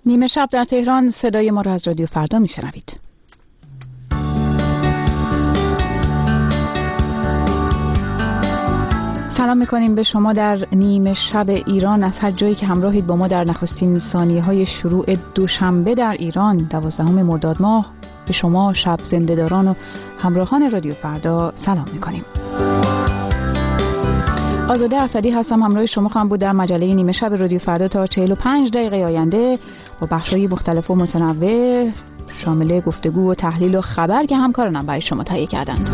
نیمه شب در تهران، صدای ما را از رادیو فردا میشنوید. سلام میکنیم به شما در نیمه شب ایران از هر جایی که همراهید با ما در نخستین ثانیه‌های شروع دوشنبه در ایران 12 مرداد ماه. به شما شب زنده‌داران و همراهان رادیو فردا سلام میکنیم. آزاده اسدی هستم، همراه شما خواهم بود در مجله نیمه شب رادیو فردا تا 45 دقیقه آینده با بخش‌های مختلف و متنوع شامل گفتگو و تحلیل و خبر که همکارانم برای شما تهیه کردند.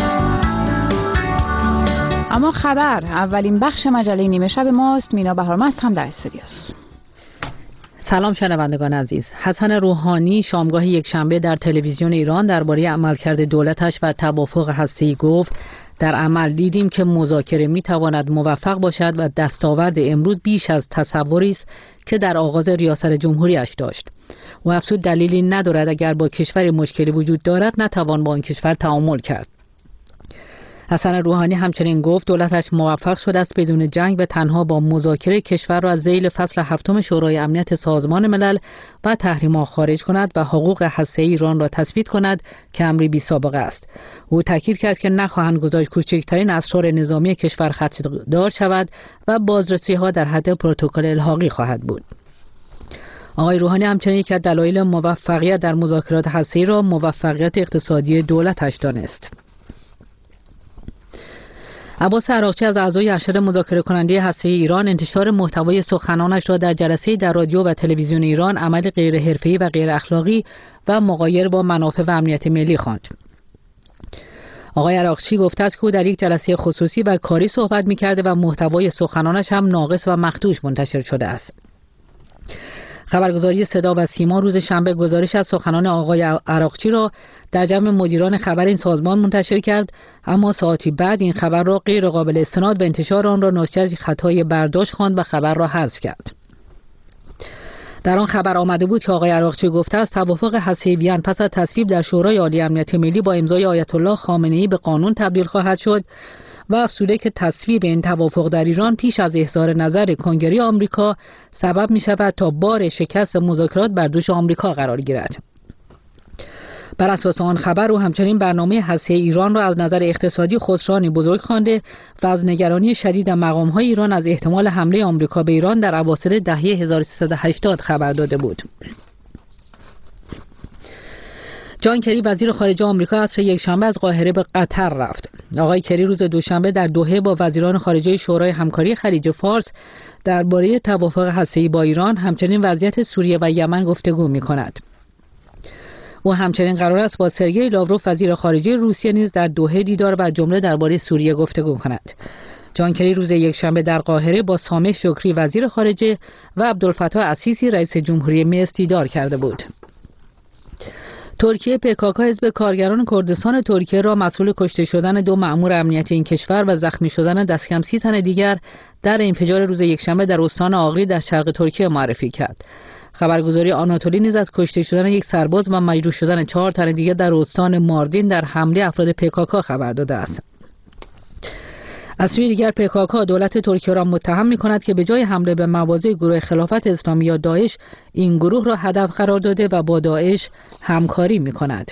اما خبر اولین بخش مجله نیمه شب ماست. مینا بهارمست هم در استودیوست. سلام شنوندگان عزیز. حسن روحانی شامگاه یکشنبه در تلویزیون ایران درباره عملکرد دولتش و توافق هسته‌ای گفت: در عمل دیدیم که مذاکره میتواند موفق باشد و دستاورد امروز بیش از تصوری است که در آغاز ریاست جمهوریش داشت. و افزود دلیلی ندارد اگر با کشور مشکلی وجود دارد نتوان با آن کشور تعامل کرد. حسن روحانی همچنین گفت دولتش موفق شده است بدون جنگ و تنها با مذاکره کشور را از ذیل فصل 7 شورای امنیت سازمان ملل و تحریم‌ها خارج کند و حقوق هسته‌ای ایران را تثبیت کند که امری بی‌سابقه است. او تاکید کرد که نخواهند گذاشت کوچکترین اسرار نظامی کشور خدشه‌دار شود و بازرسی‌ها در حد پروتکل الحاقی خواهد بود. آقای روحانی همچنین یک از دلایل موفقیت در مذاکرات هسته‌ای را موفقیت اقتصادی دولتش دانست. عباس عراقچی از اعضای ارشد مذاکره کننده هسته‌ای ایران انتشار محتوای سخنانش را در جلسه در رادیو و تلویزیون ایران عمل غیر حرفه‌ای و غیر اخلاقی و مغایر با منافع و امنیت ملی خواند. آقای عراقچی گفته است که او در یک جلسه خصوصی و کاری صحبت می‌کرده و محتوای سخنانش هم ناقص و مخدوش منتشر شده است. خبرگزاری صدا و سیما روز شنبه گزارش از سخنان آقای عراقچی را در جمع مدیران خبر این سازمان منتشر کرد، اما ساعتی بعد این خبر را غیر قابل استناد و انتشار آن را ناشی از خطای برداشت خواند و خبر را حذف کرد. در آن خبر آمده بود که آقای عراقچی گفته است توافق هسته‌ای وین پس از تصویب در شورای عالی امنیت ملی با امضای آیت الله خامنه‌ای به قانون تبدیل خواهد شد و افزوده که تصویب این توافق در ایران پیش از اظهار نظر کنگره آمریکا سبب می شود تا بار شکست مذاکرات بر دوش آمریکا قرار گیرد. بر اساس آن خبر او همچنین برنامه هسته‌ای ایران را از نظر اقتصادی خسرانی بزرگ خوانده و از نگرانی شدید مقام‌های ایران از احتمال حمله آمریکا به ایران در اواسط دهه 1380 خبر داده بود. جان کری وزیر خارجه آمریکا عصر یکشنبه از قاهره به قطر رفت. آقای کری روز دوشنبه در دوحه با وزیران خارجه شورای همکاری خلیج فارس درباره توافق هسته‌ای با ایران همچنین وضعیت سوریه و یمن گفتگو می‌کند. او همچنین قرار است با سرگئی لاوروف وزیر خارجه روسیه نیز در دوحه دیدار و جمله درباره سوریه گفتگو کند. جان کری روز یکشنبه در قاهره با سامح شکری وزیر خارجه و عبدالفتاح السیسی رئیس جمهوری مصر دیدار کرده بود. ترکیه PKK حزب کارگران کردستان ترکیه را مسئول کشته شدن 2 مأمور امنیتی این کشور و زخمی شدن دست کم 30 تن دیگر در انفجار روز یکشنبه در استان آغری در شرق ترکیه معرفی کرد. خبرگزاری آناتولی نیز از کشته شدن یک سرباز و مجروح شدن 4 تن دیگر در استان ماردین در حمله افراد PKK خبر داده است. از سوی دیگر PKK دولت ترکیه را متهم می‌کند که به جای حمله به مواضع گروه خلافت اسلامی یا داعش این گروه را هدف قرار داده و با داعش همکاری می‌کند.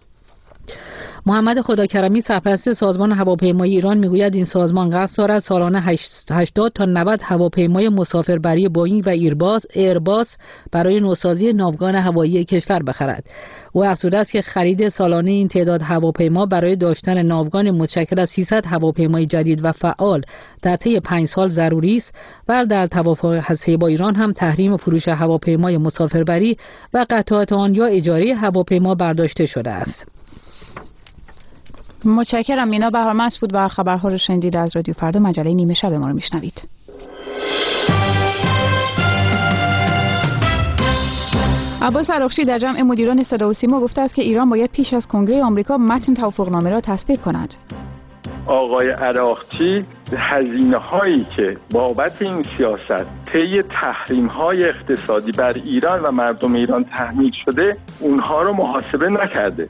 محمد خداکرمی سرپرست سازمان هواپیمایی ایران میگوید این سازمان قصد دارد سالانه 80 تا 90 هواپیمای مسافربری بوئینگ و ایرباس برای نوسازی ناوگان هوایی کشور بخرد. او افزوده است که خرید سالانه این تعداد هواپیما برای داشتن ناوگان متشکل از 300 هواپیمای جدید و فعال در طی 5 سال ضروری است و در توافق هسته‌ای با ایران هم تحریم فروش هواپیمای مسافربری و قطعات آن یا اجاره هواپیما برداشته شده است. متشکرم. مینا بهارمست بود و خبرها رو شنیدید از رادیو فردا مجله نیمه شب ما رو میشنوید. عباس عراقچی در جمع مدیران صدا و سیما گفته است که ایران باید پیش از کنگره آمریکا متن توافقنامه را تصویب کند. آقای عراقچی هزینه‌هایی که بابت این سیاست طی تحریم‌های اقتصادی بر ایران و مردم ایران تحمیل شده اونها رو محاسبه نکرده.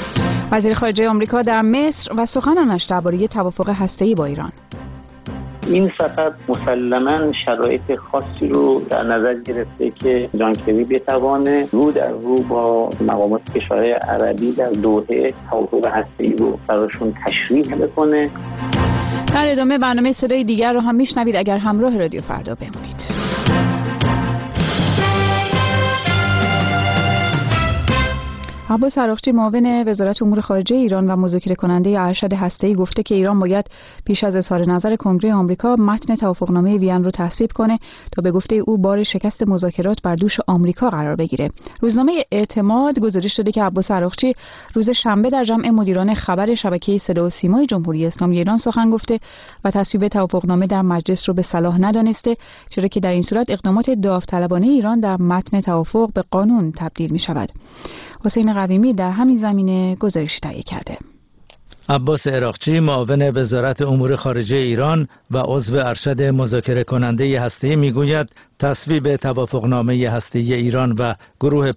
وزیر خارجه آمریکا در مصر و سخنانش درباره توافق هسته‌ای با ایران. این سفر مسلماً شرایط خاصی رو در نظر گرفته که جان کری بتوانه رو در رو با مقامات کشورهای عربی در دوحه توافق هسته‌ای رو براشون تشریح بکنه. در ادامه برنامه صدای دیگر رو هم میشنوید اگر همراه رادیو فردا بمونید. عباس عراقچی معاون وزارت امور خارجه ایران و مذاکره کننده ارشد هسته‌ای گفته که ایران باید پیش از اظهار نظر کنگره آمریکا متن توافقنامه وین رو تصویب کنه تا به گفته او بار شکست مذاکرات بر دوش آمریکا قرار بگیره. روزنامه اعتماد گزارش داده که عباس عراقچی روز شنبه در جمع مدیران خبر شبکه صدا و سیمای جمهوری اسلامی ایران سخن گفته و تصویب توافقنامه در مجلس رو به صلاح ندانسته، چرا که در این صورت اقدامات داوطلبانه ایران در متن توافق به قانون تبدیل می‌شود. حسین قویمی در همین زمینه گزارش تهیه کرده. عباس عراقچی معاون وزارت امور خارجه ایران و عضو ارشد مذاکره کننده هسته‌ای میگوید تصویب توافقنامه هسته‌ای ایران و گروه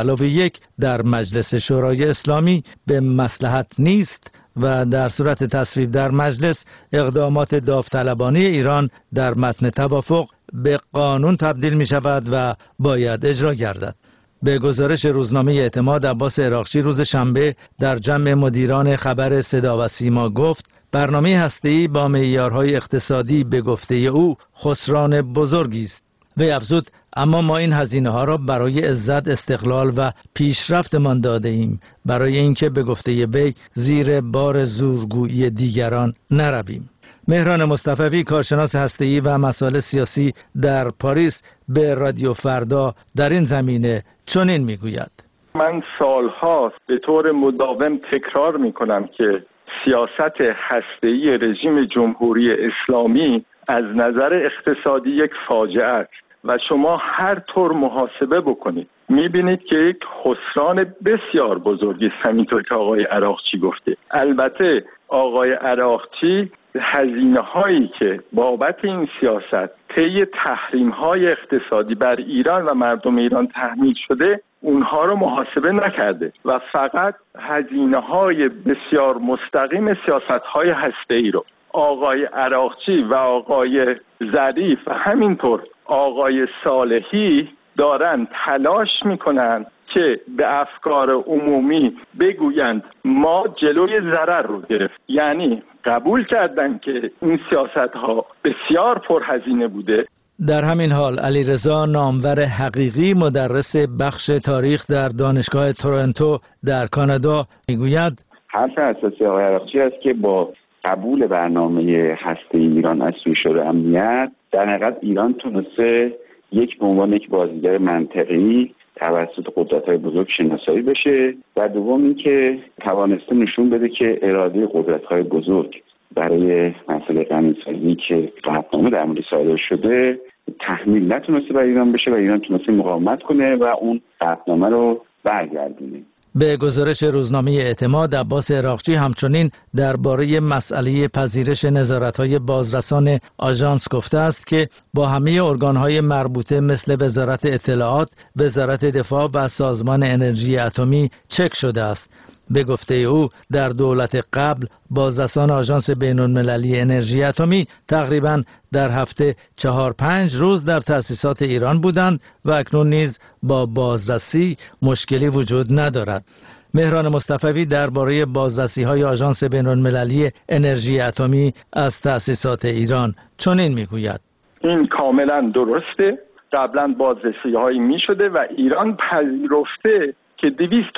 5+1 در مجلس شورای اسلامی به مصلحت نیست و در صورت تصویب در مجلس اقدامات داوطلبانه ایران در متن توافق به قانون تبدیل می شود و باید اجرا گردد. به گزارش روزنامه اعتماد عباس عراقچی روز شنبه در جمع مدیران خبر صدا و سیما گفت برنامه هسته‌ای با معیارهای اقتصادی به گفته او خسران بزرگی است. وی افزود اما ما این هزینه‌ها را برای عزت، استقلال و پیشرفتمان داده ایم، برای اینکه به گفته وی زیر بار زورگویی دیگران نرویم. مهران مصطفی کارشناس هسته‌ای و مسائل سیاسی در پاریس به رادیو فردا در این زمینه چنین میگوید: من سالها به طور مداوم تکرار میکنم که سیاست هسته‌ای رژیم جمهوری اسلامی از نظر اقتصادی یک فاجعه است و شما هر طور محاسبه بکنید میبینید که یک خسران بسیار بزرگی است، همینطور که آقای عراقچی گفته. البته آقای عراقچی هزینه هایی که بابت این سیاست طی تحریم های اقتصادی بر ایران و مردم ایران تحمیل شده اونها رو محاسبه نکرده و فقط هزینه های بسیار مستقیم سیاست های هسته‌ای رو آقای عراقچی و آقای ظریف و همینطور آقای صالحی دارن تلاش میکنن که به افکار عمومی بگویند ما جلوی ضرر رو گرفت. یعنی قبول کردن که این سیاست ها بسیار پرهزینه بوده. در همین حال علیرضا نامور حقیقی مدرس بخش تاریخ در دانشگاه تورنتو در کانادا میگوید حرف اساسی آقای عراقچی است که با قبول برنامه هسته‌ای ایران از سوی شورای امنیت در حقیقت ایران تونسته به عنوان یک بازیگر منطقی توسط قدرت‌های بزرگ شناسایی بشه و دوم اینکه توانسته نشون بده که اراده قدرت‌های بزرگ برای مسئله غنی‌سازی که قطعنامه در مورد صادر شده تحمیل نتونسته بر ایران بشه و ایران تونسته مقاومت کنه و اون قطعنامه رو برگردونه. به گزارش روزنامه اعتماد عباس عراقچی همچنین درباره مسئله پذیرش نظارت‌های بازرسان آژانس گفته است که با همه ارگان‌های مربوطه مثل وزارت اطلاعات، وزارت دفاع و سازمان انرژی اتمی چک شده است. به گفته او در دولت قبل بازرسان آژانس بین‌المللی انرژی اتمی تقریباً در هفته 4-5 روز در تأسیسات ایران بودند و اکنون نیز با بازرسی مشکلی وجود ندارد. مهران مصطفی درباره بازرسی‌های آژانس بین‌المللی انرژی اتمی از تأسیسات ایران چنین میگوید: این کاملا درسته. قبلا بازرسی‌هایی می‌شده و ایران پذیرفته که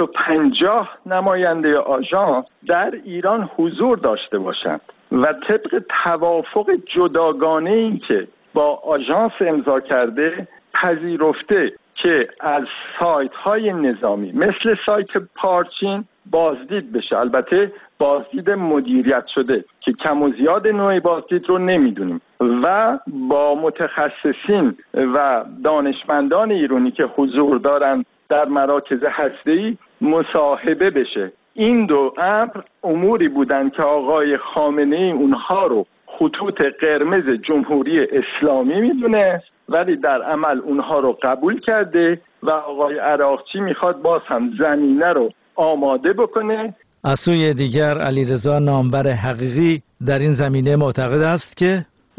250 نماینده آژانس در ایران حضور داشته باشند و طبق توافق جداگانه‌ای که با آژانس امضا کرده پذیرفته که از سایت‌های نظامی مثل سایت پارچین بازدید بشه. البته بازدید مدیریت شده که کم و زیاد نوع بازدید رو نمیدونیم و با متخصصین و دانشمندان ایرانی که حضور دارن در مراکز هسته‌ای مصاحبه بشه. این دو امر اموری بودن که آقای خامنه‌ای اونها رو خطوط قرمز جمهوری اسلامی میدونه ولی در عمل اونها رو قبول کرده و آقای عراقچی میخواد باز هم زمینه رو آماده بکنه. از سوی دیگر علیرضا نامور حقیقی در این زمینه معتقد است که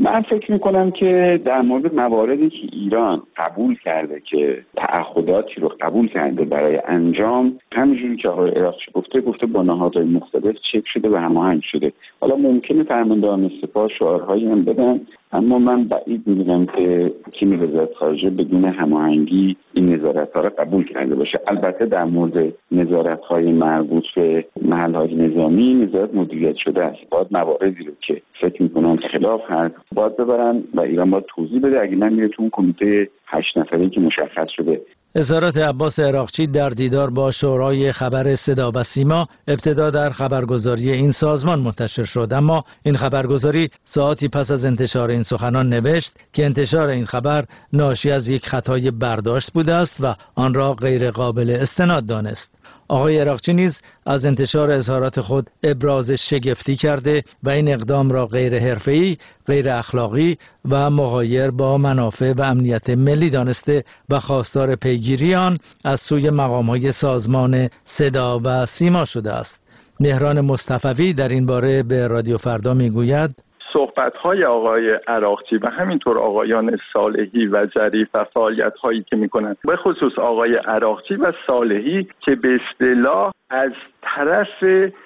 من فکر میکنم که در مورد مواردی که ایران قبول کرده که تعهداتی رو قبول کرده برای انجام، همینجوری که آقای عراقچی گفته با نهادهای مختلف چک شده و هماهنگ شده. حالا ممکنه فرماندهان سپاه شعارهایی هم بدن، اما من بعید می‌بینم که تیم وزارت خارجه بدون هماهنگی این نظارت‌ها را قبول کرده باشه. البته در مورد نظارت‌های مربوط به محل‌های نظامی نظارت مدیریت شده است. باید مواردی رو که فکر می‌کنم خلاف هست باید ببرن و ایران باید توضیح بده، اگه من میره تو اون کمیته 8 نفره که مشخص شده. اظهارات عباس عراقچی در دیدار با شورای خبر صدا و سیما ابتدا در خبرگزاری این سازمان منتشر شد، اما این خبرگزاری ساعتی پس از انتشار این سخنان نوشت که انتشار این خبر ناشی از یک خطای برداشت بوده است و آن را غیر قابل استناد دانست. آقای عراقچی نیز از انتشار اظهارات خود ابراز شگفتی کرده و این اقدام را غیر حرفه‌ای، غیر اخلاقی و مغایر با منافع و امنیت ملی دانسته و خواستار پیگیری آن از سوی مقام‌های سازمان صدا و سیما شده است. مهران مصطفوی در این باره به رادیو فردا میگوید: صحبت‌های آقای عراقچی و همینطور آقایان صالحی و ظریف و فعالیت‌هایی که می‌کنند، به خصوص آقای عراقچی و صالحی که به اصطلاح از طرف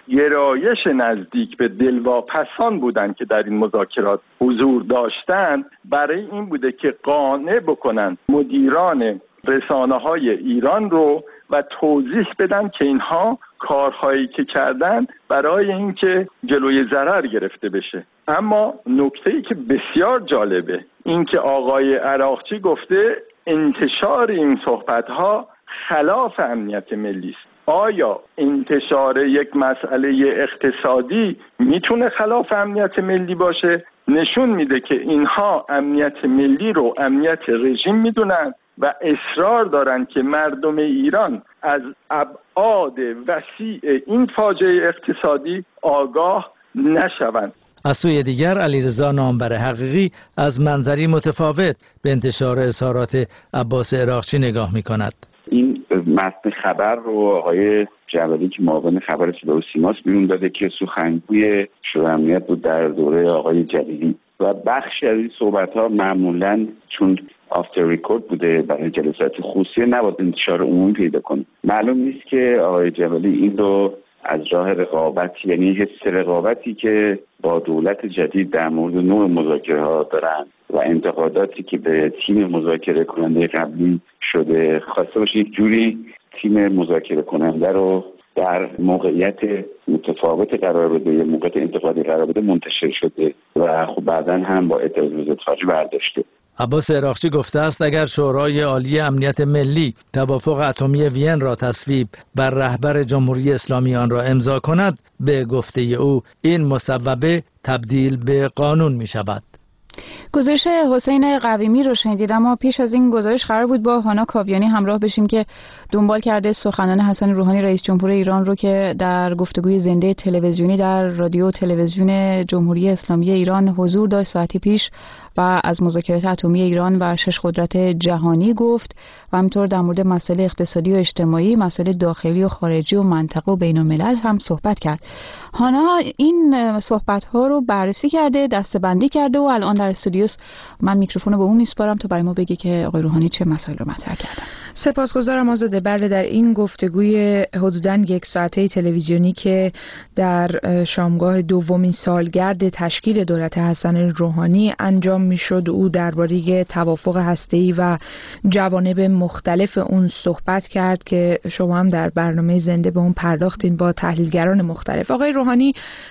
گرایش نزدیک به دلواپسان بودند که در این مذاکرات حضور داشتند، برای این بوده که قانع بکنند مدیران رسانه‌های ایران رو و توضیح بدن که اینها کارهایی که کردن برای اینکه جلوی ضرر گرفته بشه. اما نکته‌ای که بسیار جالبه این که آقای عراقچی گفته انتشار این صحبت‌ها خلاف امنیت ملی است. آیا انتشار یک مسئله اقتصادی میتونه خلاف امنیت ملی باشه؟ نشون میده که اینها امنیت ملی رو امنیت رژیم میدونن و اصرار دارن که مردم ایران از ابعاد وسیع این فاجعه اقتصادی آگاه نشوند. از سوی دیگر علیرضا نامبر حقیقی از منظری متفاوت به انتشار اظهارات عباس عراقچی نگاه می‌کند. این متن خبر رو آقای جلالی که معاون خبر صدا و سیماست بیرون داده که سخنگوی شورای امنیت بود در دوره آقای جلیلی و بخشی از این صحبت‌ها معمولاً چون آفتر ریکورد بوده برای جلسات خصوصی نباید انتشار عمومی پیدا کنه. معلوم نیست که آقای جلالی این رو از راه رقابت، یعنی حس رقابتی که با دولت جدید در مورد نوع مذاکره ها دارن و انتقاداتی که به تیم مذاکره کننده قبلی شده، خواسته باشه یک جوری تیم مذاکره کننده رو در موقعیت متفاوت قرار بده، یا موقعیت انتقادی قرار بده منتشر شده و خب بعداً هم با اعتراض وزارت خارجه برداشته. عباس عراقچی گفته است اگر شورای عالی امنیت ملی توافق اتمی وین را تصویب بر رهبر جمهوری اسلامی آن را امضا کند، به گفته او این مصوبه تبدیل به قانون می شود. گزارش حسین قویمی رو شنیدید، اما پیش از این گزارش قرار بود با هانا کاویانی همراه بشیم که دنبال کرده سخنان حسن روحانی رئیس جمهور ایران رو که در گفتگوی زنده تلویزیونی در رادیو تلویزیون جمهوری اسلامی ایران حضور داشت ساعتی پیش و از مذاکرات اتمی ایران و 6 قدرت جهانی گفت و همینطور در مورد مسائل اقتصادی و اجتماعی، مسائل داخلی و خارجی و منطقه و بین الملل هم صحبت کرد. هانا این صحبت ها رو بررسی کرده، دسته‌بندی کرده و الان در استودیوس. من میکروفون رو به اون میسپارم تا برای ما بگه که آقای روحانی چه مسائل رو مطرح کردن. سپاسگزارم آزاده. بله، در این گفتگوی حدوداً 1 ساعته تلویزیونی که در شامگاه دومین سالگرد تشکیل دولت حسن روحانی انجام میشد، او درباره توافق هسته‌ای و جوانب مختلف اون صحبت کرد که شما هم در برنامه زنده به اون پرداختین با تحلیلگران مختلف. آقای روحانی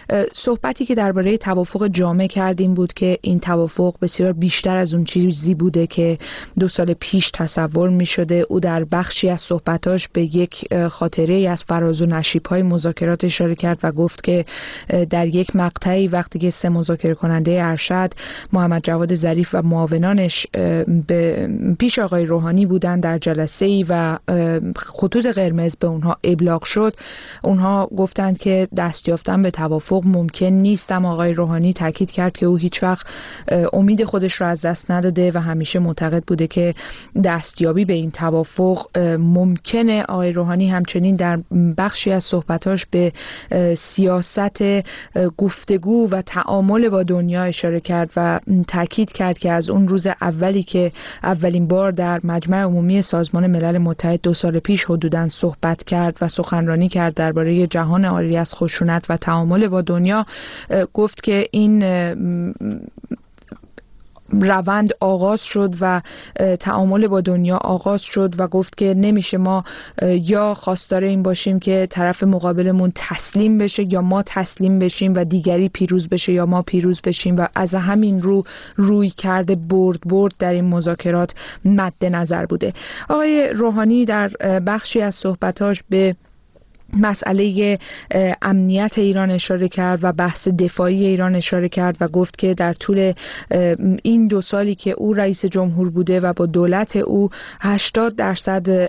صحبتی که درباره توافق جامع کردیم بود که این توافق بسیار بیشتر از اون چیزی بوده که 2 سال پیش تصور می‌شده. او در بخشی از صحبتاش به یک خاطره از فراز و نشیب‌های مذاکرات اشاره کرد و گفت که در یک مقطعی وقتی که 3 مذاکره کننده ارشد، محمد جواد ظریف و معاونانش به پیش آقای روحانی بودن در جلسه‌ای و خطوط قرمز به اونها ابلاغ شد، اونها گفتند که دست یافتن به توافق ممکن نیست، اما آقای روحانی تاکید کرد که او هیچ وقت امید خودش را از دست نداده و همیشه معتقد بوده که دستیابی به این توافق توافق ممکنه. آقای روحانی همچنین در بخشی از صحبتاش به سیاست گفتگو و تعامل با دنیا اشاره کرد و تاکید کرد که از اون روز اولی که اولین بار در مجمع عمومی سازمان ملل متحد 2 سال پیش حدوداً صحبت کرد و سخنرانی کرد درباره جهان عاری از خشونت و تعامل با دنیا، گفت که این روند آغاز شد و تعامل با دنیا آغاز شد و گفت که نمیشه ما یا خواستار این باشیم که طرف مقابلمون تسلیم بشه یا ما تسلیم بشیم و دیگری پیروز بشه یا ما پیروز بشیم و از همین روی کرده برد در این مذاکرات مد نظر بوده. آقای روحانی در بخشی از صحبتاش به مسئله امنیت ایران اشاره کرد و بحث دفاعی ایران اشاره کرد و گفت که در طول این 2 سالی که او رئیس جمهور بوده و با دولت او 80%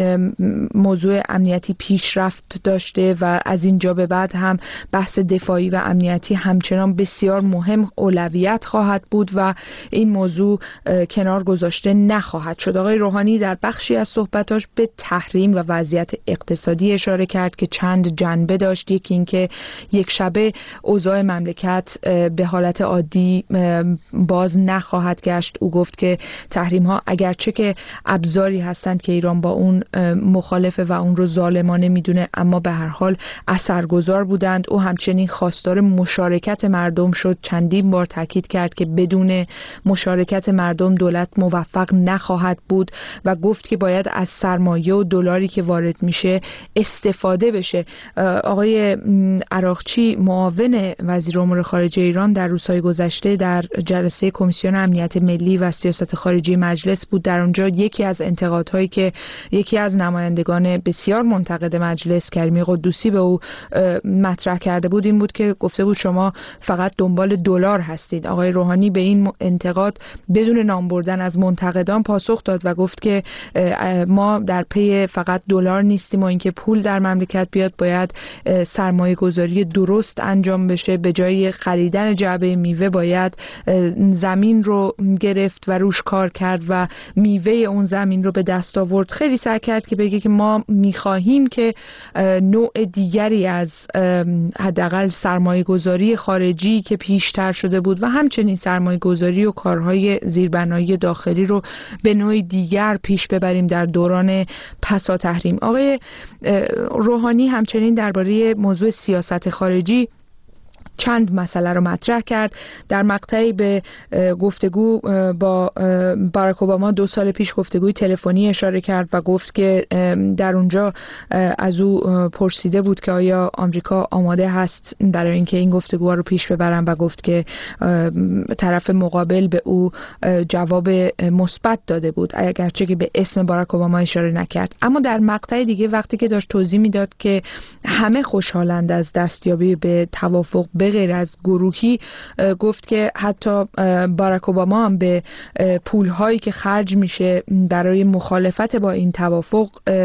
موضوع امنیتی پیشرفت داشته و از اینجا به بعد هم بحث دفاعی و امنیتی همچنان بسیار مهم اولویت خواهد بود و این موضوع کنار گذاشته نخواهد شد. آقای روحانی در بخشی از صحبتاش به تحریم و وضعیت اقتصادی اشاره کرد که چند جنبه داشت. یکی این که یک شبه اوضاع مملکت به حالت عادی باز نخواهد گشت. او گفت که تحریم ها اگرچه که ابزاری هستند که ایران با اون مخالفه و اون رو ظالمانه میدونه، اما به هر حال اثرگذار بودند. او همچنین خواستار مشارکت مردم شد. چندین بار تاکید کرد که بدون مشارکت مردم دولت موفق نخواهد بود و گفت که باید از سرمایه و دلاری که وارد میشه استفاده بشه. آقای عراقچی معاون وزیر امور خارجه ایران در روزهای گذشته در جلسه کمیسیون امنیت ملی و سیاست خارجی مجلس بود. در اونجا یکی از انتقادهایی که یکی از نمایندگان بسیار منتقد مجلس کریمی قدوسی به او مطرح کرده بود این بود که گفته بود شما فقط دنبال دلار هستید. آقای روحانی به این انتقاد بدون نام بردن از منتقدان پاسخ داد و گفت که ما در پی فقط دلار نیستیم و اینکه پول در مملکت بیاد باید سرمایه گذاری درست انجام بشه. به جای خریدن جعبه میوه باید زمین رو گرفت و روش کار کرد و میوه اون زمین رو به دست آورد. خیلی سعی کرد که بگه که ما میخواهیم که نوع دیگری از حداقل سرمایه گذاری خارجی که پیشتر شده بود و همچنین سرمایه گذاری و کارهای زیربنایی داخلی رو به نوع دیگر پیش ببریم در دوران پسا تحریم. آقای روحانی همچنین درباره موضوع سیاست خارجی چند مسئله رو مطرح کرد. در مقطعی به گفتگو با باراک اوباما 2 سال پیش گفتگوی تلفنی اشاره کرد و گفت که در اونجا از او پرسیده بود که آیا آمریکا آماده هست برای اینکه این گفتگوها رو پیش ببرن و گفت که طرف مقابل به او جواب مثبت داده بود اگرچه که به اسم باراک اوباما اشاره نکرد. اما در مقطع دیگه وقتی که داشت توضیح میداد که همه خوشحالند از دستیابی به توافق به غیر از گروهی، گفت که حتی باراک اوباما هم به پولهایی که خرج میشه برای مخالفت با این توافق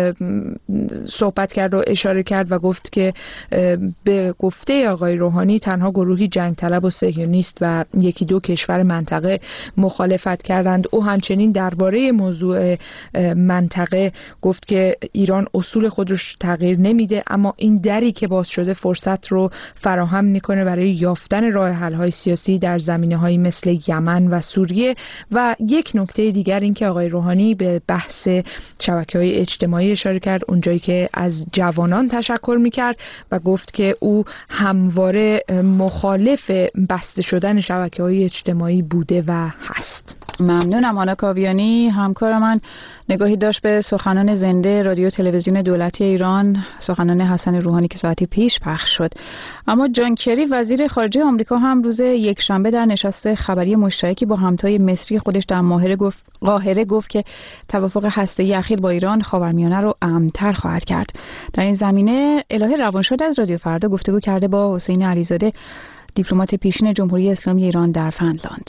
صحبت کرد و اشاره کرد و گفت که به گفته آقای روحانی تنها گروهی جنگ طلب و صهیونیست و 1-2 کشور منطقه مخالفت کردند. او همچنین درباره موضوع منطقه گفت که ایران اصول خودش تغییر نمیده، اما این دری که باز شده فرصت رو فراهم میکنه برای یافتن راه حل‌های سیاسی در زمینه‌هایی مثل یمن و سوریه. و یک نکته دیگر این که آقای روحانی به بحث شبکه‌های اجتماعی اشاره کرد، اونجایی که از جوانان تشکر میکرد و گفت که او همواره مخالف بسته شدن شبکه‌های اجتماعی بوده و هست. ممنونم. آنا کاویانی همکار من نگاهی داشت به سخنان زنده رادیو تلویزیون دولتی ایران، سخنان حسن روحانی که ساعتی پیش پخش شد. اما جان کری وزیر خارجه آمریکا هم روز یکشنبه در نشست خبری مشترکی با همتای مصری خودش در قاهره گفت که توافق هسته‌ای اخیر با ایران خاورمیانه رو امن‌تر خواهد کرد. در این زمینه الهه روانشاد از رادیو فردا گفتگو کرده با حسین علیزاده، دیپلمات پیشین جمهوری اسلامی ایران در فنلاند.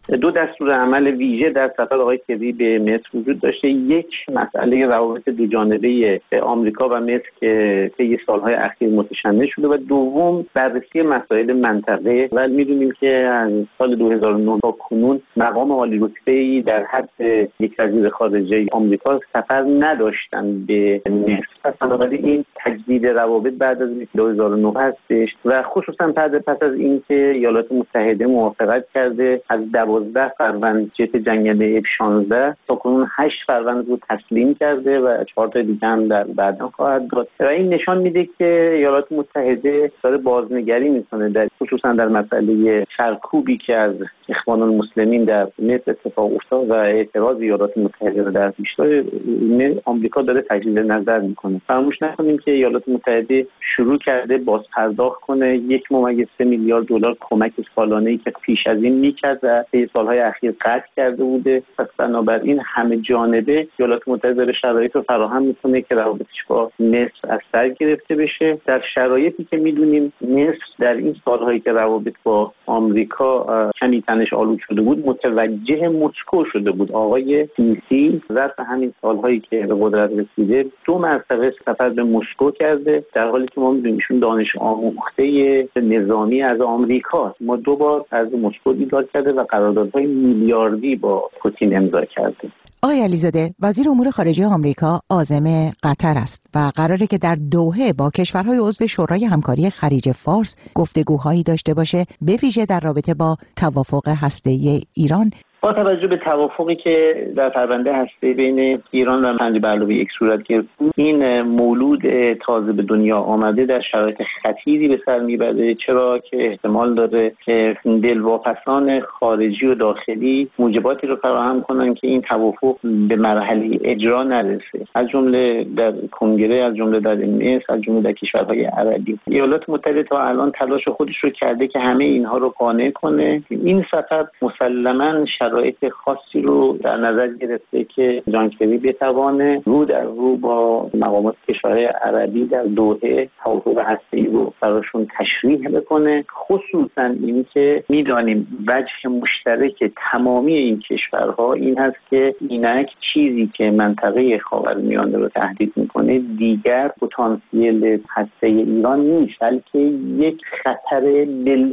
دو دستور عمل ویژه در سفر آقای کری به مصر وجود داشته. یک، مسئله روابط دو جانبه آمریکا و مصر که طی سالهای اخیر متشنج شده و دوم بررسی مسائل منطقه. و می‌دونیم که از سال 2009 تا کنون مقام عالی رتبه‌ای در حد یک وزیر خارجه آمریکا سفر نداشتن به مصر. بنابراین این تجدید روابط بعد از 2009 هستش و خصوصا پس از اینکه ایالات متحده موافقت کرده از 12 فروند جت جنگنده F-16 تا کنون 8 فروند رو تسلیم کرده و 4 تا دیگه هم در بعدا خواهد داد و این نشان میده که ایالات متحده داره بازنگری میکنه در خصوصا در مسئله سرکوبی که از اخوان المسلمین در مصر اتفاق افتاد و اعتراض ایالات متحده رو در پیشرو آمریکا داره تجدید نظر میکنه. فراموش نکنیم که ایالات متحده شروع کرده باز پرداخت کنه 1.3 میلیارد دلار کمک سالانه‌ای که پیش از این میکرد و طی سالهای اخیر قطع کرده بوده. پس بنابراین همه جانبه ایالات متحده داره شرایط رو فراهم میکنه که روابطش با مصر از سر گرفته بشه. در شرایطی که میدونیم مصر در این سالهایی که روابط با آمریکا کمی تنش آلود شده بود متوجه مسکو شده بود. آقای سیسی ظرف همین سالهایی که به قدرت رسیده 2 مرتبه سفر به مسکو کرده، در حالی که ما میدونیم ایشون دانش آموخته نظامی از آمریکا. ما 2 بار از مسکو دیدار کرده و قراردادهای میلیاردی با پوتین امضا کرده. آقای علیزاده، وزیر امور خارجه آمریکا عازم قطر است و قراره که در دوحه با کشورهای عضو شورای همکاری خلیج فارس گفتگوهایی داشته باشه، به ویژه در رابطه با توافق هسته‌ای ایران. با توجه به توافقی که در پرونده هسته بین ایران و 5+1 صورت گرفت، این مولود تازه به دنیا آمده در شرایط خطیری به سر میبره، چرا که احتمال داره که دلواپسان خارجی و داخلی موجباتی رو فراهم کنن که این توافق به مرحله اجرا نرسه، از جمله در کنگره، از جمله در مصر، از جمله در کشورهای عربی. ایالات متحده تا الان تلاش خودش رو کرده که همه اینها رو قانع کنه. این سفر مسلماً شرایط خاصی رو در نظر گرفته که جان کری بتوانه رو در رو با مقامات کشورهای عربی در دوحه توافق هسته‌ای رو براشون تشریح بکنه. خصوصا این که میدانیم وجه مشترک تمامی این کشورها این هست که اینک چیزی که منطقه خاورمیانه رو تهدید میکنه دیگر پتانسیل هسته‌ای ایران نیست، بلکه یک خطر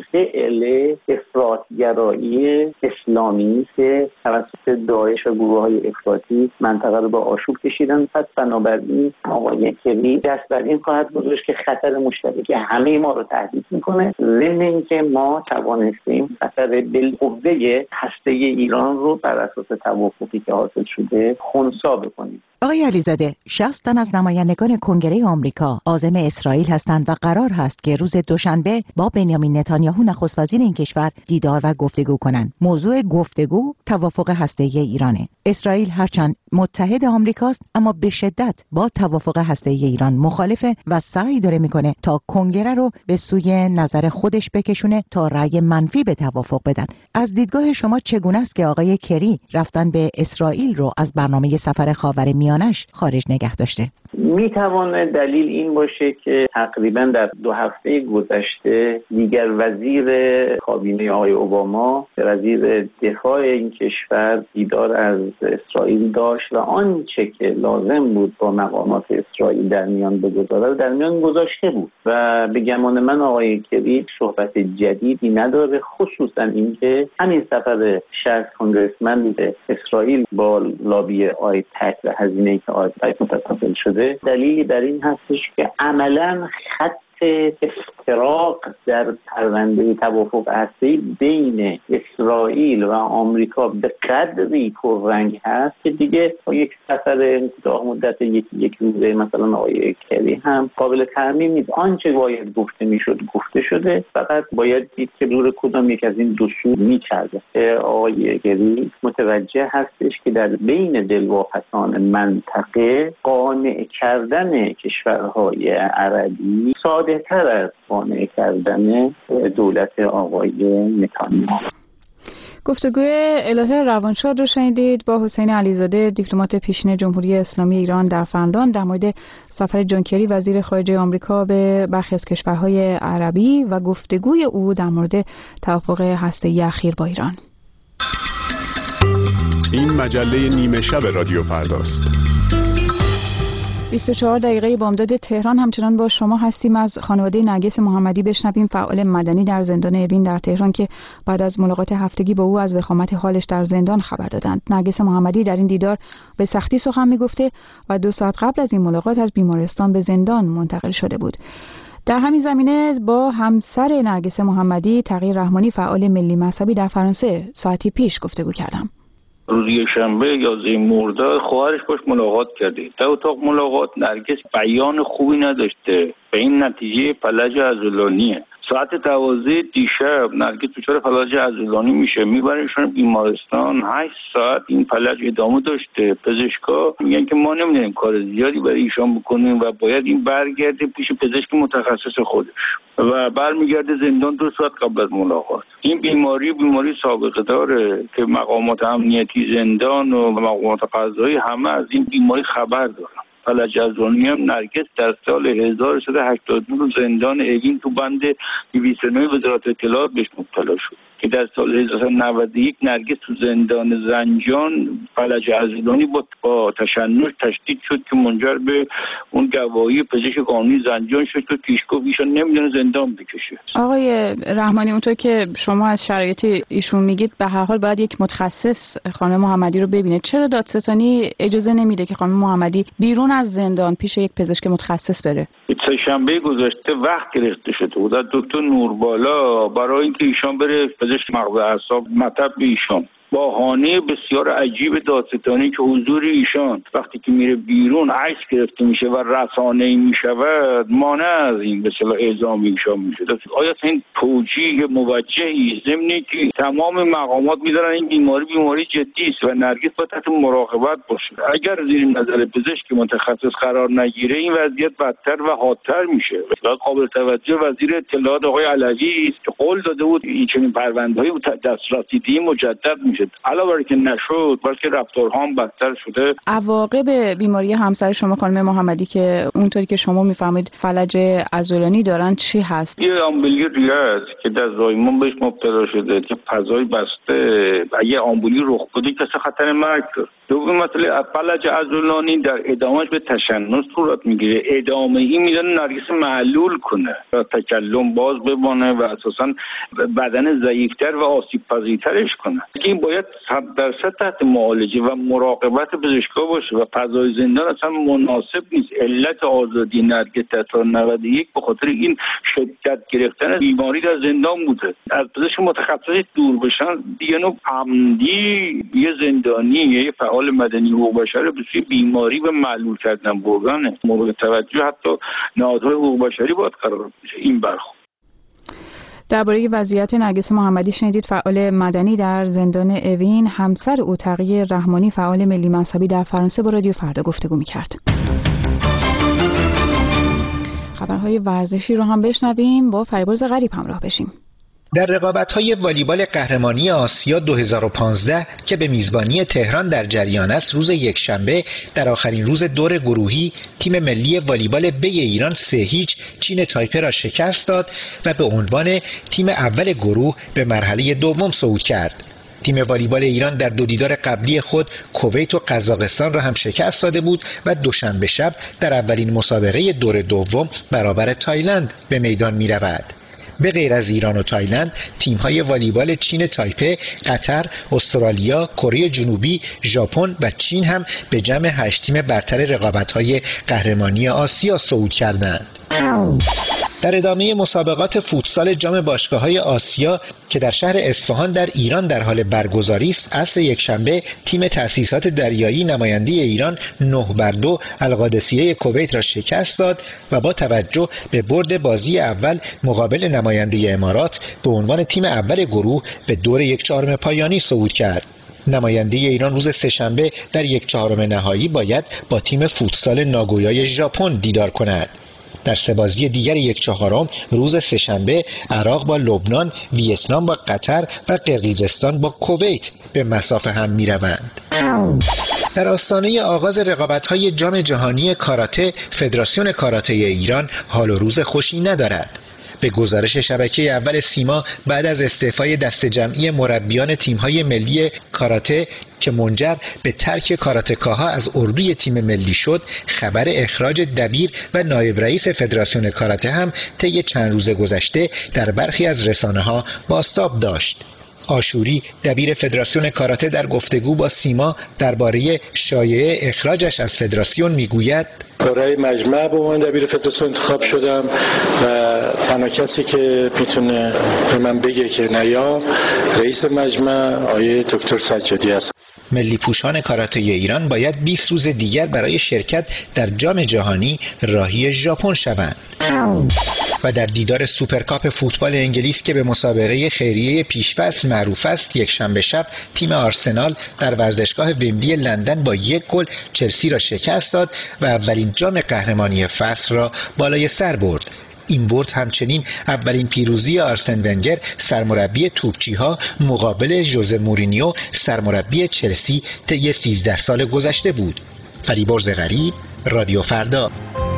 بالفعل افراط‌گرایی اسلامی است توسط داعش و گروه‌های افراطی منطقه رو به آشوب کشیدن. پس بنابراین آقای کری دست بر این خواهد گذاشت که خطر مشترک همه ما رو تهدید میکنه، ضمن اینکه ما توانستیم خطر بالقوه هسته‌ای ایران رو بر اساس توافقی که حاصل شده خنثی بکنیم. آقای علیزاده، 60 تن از نمایندگان کنگره آمریکا عازم اسرائیل هستند و قرار هست که روز دوشنبه با بنیامین نتانیاهو نخست وزیر این کشور دیدار و گفتگو کنند. موضوع گفتگو توافق هسته‌ای ایرانه. اسرائیل هرچند متحد آمریکاست اما به شدت با توافق هسته‌ای ایران مخالفه و سعی داره میکنه تا کنگره رو به سوی نظر خودش بکشونه تا رأی منفی به توافق بدن. از دیدگاه شما چگونه است که آقای کری رفتن به اسرائیل رو از برنامه سفر خاورمیانه‌اش خارج نگه داشته؟ میتوانه دلیل این باشه که تقریبا در 2 هفته گذشته دیگر وزیر کابینه آقای اوباما، وزیر دفاع این کشور، دیدار از اسرائیل داشت و آنچه که لازم بود با مقامات اسرائیل در میان بگذاره در میان گذاشته بود و به گمان من آقای کری صحبت جدیدی نداره، خصوصا اینکه همین سفر 60 کنگرسمن به اسرائیل با لابی آیپک و هزینه‌ای که آیپک متکفل شده دلیلی در این هستش که عملاً خط افتراق در پرونده توافق هسته‌ای بین اسرائیل و آمریکا به قدری پررنگ هست که دیگه با یک سفر کوتاه مدت یک روزه مثلا آقای کری هم قابل ترمیم نیست. آنچه باید گفته میشد گفته شده، فقط باید دید که دور کدام یک از این دو سو میکرده. آقای کری متوجه هستش که در بین دلواپسان منطقه قانع کردن کشورهای عربی ساده تر از قانع کردن دولت آقای نتانیاهو. گفتگوی الهه روانشاد رو شنیدید با حسین علیزاده، دیپلمات پیشین جمهوری اسلامی ایران در فنلاند، در مورد سفر جان کری وزیر خارجه آمریکا به برخی از کشورهای عربی و گفتگوی او در مورد توافق هسته‌ای اخیر با ایران. این مجله نیمه شب رادیو فرداست. 24 دقیقه بامداد تهران. همچنان با شما هستیم. از خانواده نرگس محمدی بشنویم، فعال مدنی در زندان اوین در تهران، که بعد از ملاقات هفتگی با او از وخامت حالش در زندان خبر دادند. نرگس محمدی در این دیدار به سختی سخن میگفته و 2 ساعت قبل از این ملاقات از بیمارستان به زندان منتقل شده بود. در همین زمینه با همسر نرگس محمدی، تغییر رحمانی، فعال ملی مذهبی در فرانسه، ساعتی پیش گفتگو کردم. روز یکشنبه 11 مرداد خواهرش باش ملاقات کرده. در اتاق ملاقات نرگس بیان خوبی نداشته، به این نتیجه فلج عضلانیه. ساعت 12 دیشب نرگس دچار فلج عضلانی میشه، میبرنشون بیمارستان. 8 ساعت این فلج ادامه داشته. پزشکا میگن که ما نمیدونیم کار زیادی برای ایشان بکنیم و باید این برگرده پیش پزشک متخصص خودش و برمیگرده زندان 2 ساعت قبل از ملاقات. این بیماری سابقه داره که مقامات امنیتی زندان و مقامات قضایی همه از این بیماری خبر دارن. فلج عضلانی هم نرگس در سال 1382 زندان اوین تو بند 209 وزارت اطلاعات بهش مبتلا شد که در سال 1991 نرگس تو زندان زنجان فلج عضلانی با تشنج تشدید شد که منجر به اون گواهی پزشک قانونی زنجان شد که پیشگفت ایشان نمیدونه زندان بکشه. آقای رحمانی، اونطور که شما از شرایط ایشون میگید، به هر حال باید یک متخصص خانم محمدی رو ببینه. چرا دادستانی اجازه نمیده که خانم محمدی بیرون از زندان پیش یک پزشک متخصص بره؟ سه‌شنبه گذشته وقت گرفته شده بود از دکتر نوربالا برای اینکه ایشان بره پزشک مغز اعصاب مطب به ایشان. بهانه بسیار عجیب دادستانی که حضور ایشان وقتی که میره بیرون عکس گرفته میشه و رسانه‌ای میشود مانع از این به اصطلاح اعزام ایشان میشه. آیا این توجیه موجهی ضمن که تمام مقامات میدارن این بیماری جدی است و نرگس باید تحت مراقبت باشه؟ اگر زیر نظر پزشک متخصص قرار نگیره این وضعیت بدتر و حادتر میشه. و قابل توجه وزیر اطلاعات آقای علوی است که قول داده بود این چنین پرونده‌ای دسترسی مجدد میشه. علاوه بر که نشد بلکه رفتارها هم بدتر شده. عواقب بیماری همسر شما خانم محمدی که اونطوری که شما میفهمید فلج عضلانی دارن چی هست؟ یه آمبولی ریه است که در زایمان بهش مبتلا شده که فضای بسته. اگه آمبولی رخ بده کسی خطر مرگ داره. دوم مسئله فلج عضلانی در ادامهش به تشنج صورت میگیره. ادامه این میدونه نرگس معلول کنه و تکلم باز بمانه و اساسا بدن ضعیفتر و آسیب پذیرترش کنه. این باید 100% تحت معالجه و مراقبت پزشکا باشه و فضای زندان اصلا مناسب نیست. علت آزادی نرگس در سال 91 به خاطر این شدت گرفتن بیماری در زندان بوده. از پزشک متخصص دور بشن دیگه نوع عمدی یه زندانی یه فعال مدنی حقوق بشر به سوی بیماری و معلول کردن بردن مورد توجه حتی نهادهای حقوق بشری باید قرار بشه. این برخورد درباره وضعیت نرگس محمدی شنیدید، فعال مدنی در زندان اوین. همسر او تغییر رحمانی، فعال ملی مذهبی در فرانسه، با رادیو فردا گفتگو می‌کرد. خبرهای ورزشی رو هم بشنویم، با فریبرز غریب همراه بشیم. در رقابت‌های والیبال قهرمانی آسیا 2015 که به میزبانی تهران در جریان است، روز یکشنبه در آخرین روز دور گروهی تیم ملی والیبال بی ایران 3-0 چین تایپه را شکست داد و به عنوان تیم اول گروه به مرحله دوم صعود کرد. تیم والیبال ایران در 2 دیدار قبلی خود کویت و قزاقستان را هم شکست داده بود و دوشنبه شب در اولین مسابقه دور دوم برابر تایلند به میدان می رود. به غیر از ایران و تایلند، تیم‌های والیبال چین تایپه، قطر، استرالیا، کره جنوبی، ژاپن و چین هم به جمع 8 تیم برتر رقابت‌های قهرمانی آسیا صعود کردند. در ادامه مسابقات فوتسال جام باشگاه‌های آسیا که در شهر اصفهان در ایران در حال برگزاری است، عصر یکشنبه تیم تأسیسات دریایی نماینده ایران 9-2 القادسیه کویت را شکست داد و با توجه به برد بازی اول مقابل نماینده امارات به عنوان تیم اول گروه به دور 1/4 پایانی صعود کرد. نماینده ایران روز سه‌شنبه در 1/4 نهایی باید با تیم فوتسال ناگویای ژاپن دیدار کند. در 3 بازی دیگر 1/4 روز سه‌شنبه عراق با لبنان، ویتنام با قطر و قرقیزستان با کویت به مسافه هم می‌روند. در آستانه آغاز رقابت‌های جام جهانی کاراته، فدراسیون کاراته ایران حال و روز خوشی ندارد. به گزارش شبکه اول سیما بعد از استعفای دست جمعی مربیان تیم‌های ملی کاراته که منجر به ترک کاراتکاها از اردوی تیم ملی شد، خبر اخراج دبیر و نایب رئیس فدراسیون کاراته هم طی چند روز گذشته در برخی از رسانه‌ها بازتاب داشت. آشوری دبیر فدراسیون کاراته در گفتگو با سیما درباره شایعه اخراجش از فدراسیون میگوید: برای مجمع به عنوان دبیر فدراسیون انتخاب شدم و تنها کسی که میتونه به من بگه که نیام رئیس مجمع آقای دکتر سجادی است. ملی پوشان کاراته ایران باید 20 روز دیگر برای شرکت در جام جهانی راهی ژاپن شوند. و در دیدار سوپرکاپ فوتبال انگلیس که به مسابقه خیریه پیش‌فصل معروف است، یک شنبه شب تیم آرسنال در ورزشگاه ومبلی لندن با 1 گل چلسی را شکست داد و اولین جام قهرمانی فصل را بالای سر برد. این برد همچنین اولین پیروزی آرسن ونگر سرمربی توپچی‌ها مقابل ژوزه مورینیو سرمربی چلسی طی 13 سال گذشته بود. فریبرز غریب، رادیو فردا.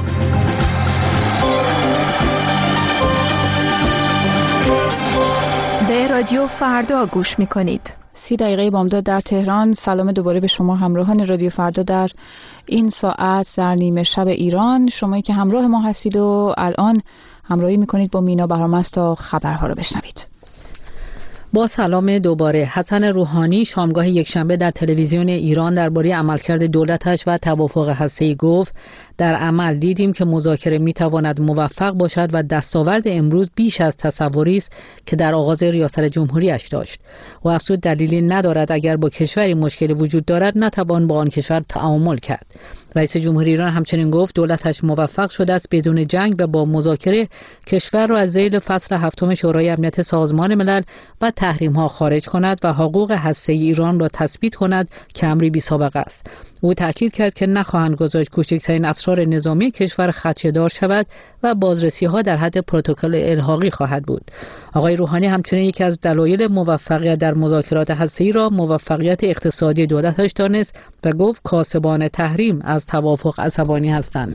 به رادیو فردا گوش می‌کنید. 30 دقیقه بامداد در تهران. سلام دوباره به شما همراهان رادیو فردا در این ساعت در نیمه شب ایران. شمایی که همراه ما هستید و الان همراهی میکنید با مینا بهرامست تا خبرها رو بشنوید. با سلام دوباره. حسن روحانی شامگاه یکشنبه در تلویزیون ایران درباره عملکرد دولتش و توافق هسته‌ای گفت: در عمل دیدیم که مذاکره میتواند موفق باشد و دستاورد امروز بیش از تصوری است که در آغاز ریاست جمهوریش داشت. و افزود دلیلی ندارد اگر با کشوری مشکلی وجود دارد نتوان با آن کشور تعامل کرد. رئیس جمهوری ایران همچنین گفت دولتش موفق شده است بدون جنگ و با مذاکره کشور را از ذیل فصل 7 شورای امنیت سازمان ملل و تحریم‌ها خارج کند و حقوق هسته‌ای ایران را تثبیت کند که امری بی‌سابقه است. او تاکید کرد که نخواهند گذاشت کوچکترین اسرار نظامی کشور خدشه‌دار شود و بازرسی‌ها در حد پروتکل الحاقی خواهد بود. آقای روحانی همچنین یکی از دلایل موفقیت در مذاکرات هسته‌ای را موفقیت اقتصادی دولتش دانست و گفت کاسبان تحریم از توافق عصبانی هستند.